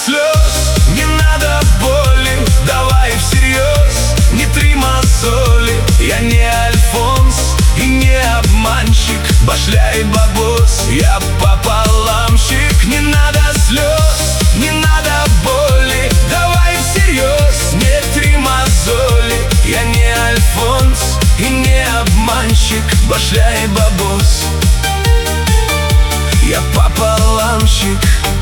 слез, не надо боли, давай всерьез, не три мозоли. Я не Альфонс и не обманщик, башля и бабос, я пополамщик. Не надо слез, не надо боли, давай всерьез, не три мозоли. Я не Альфонс и не обманщик, башля и бабос, я пополамщик.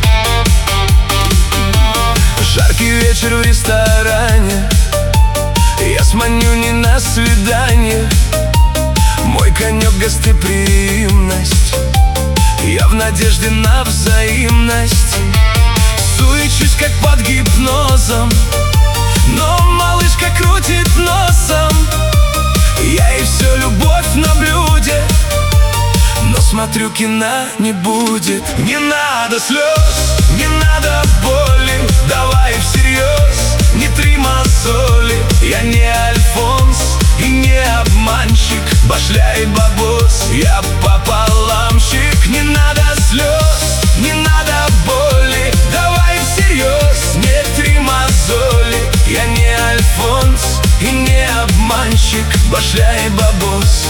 Жаркий вечер в ресторане, я сманю не на свидание. Мой конек гостеприимность, я в надежде на взаимность. Суечусь как под гипнозом, но малышка крутит носом. Я ей все любовь на блюде, но смотрю, кино не будет. Не надо слез, не надо боли, давай всерьез, не три мозоли. Я не Альфонс и не обманщик, башля и бабос, я пополамщик. Не надо слез, не надо боли, давай всерьез, не три мозоли. Я не Альфонс и не обманщик, башля и бабос,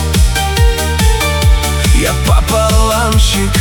я пополамщик.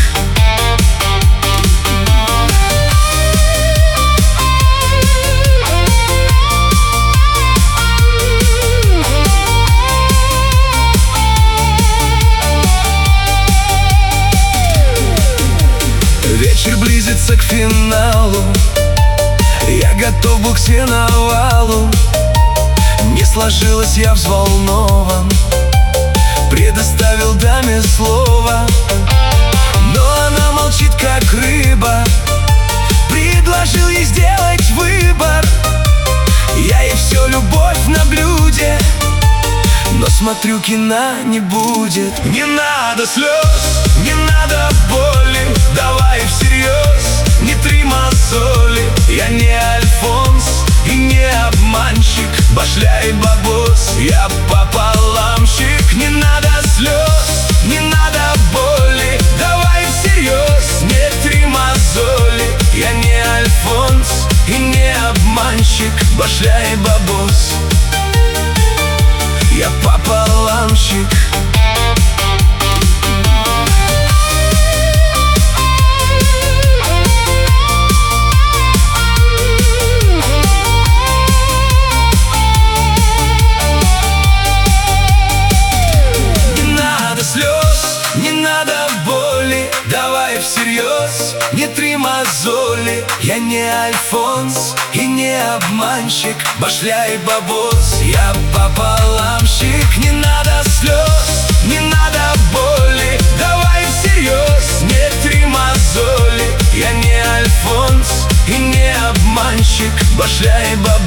Вечер близится к финалу, я готов был к сеновалу. Не сложилось, я взволнован, предоставил даме слово, но она молчит, как рыба. Предложил ей сделать выбор, я ей все любовь на блюде, но смотрю, кино не будет. Не надо слез, не надо боли, давай всерьез, не три мозоли. Я не Альфонс и не обманщик, башля и бабос, я пополамщик. Не надо слез, не надо боли, давай всерьез, не три мозоли. Я не Альфонс и не обманщик, башля и бабос, я пополамщик. Не надо боли, давай всерьез, не три мозоли. Я не Альфонс и не обманщик, башля и бабос, я пополамщик. Не надо слез, не надо боли, давай всерьез, не три мозоли. Я не Альфонс и не обманщик, башля и бабос.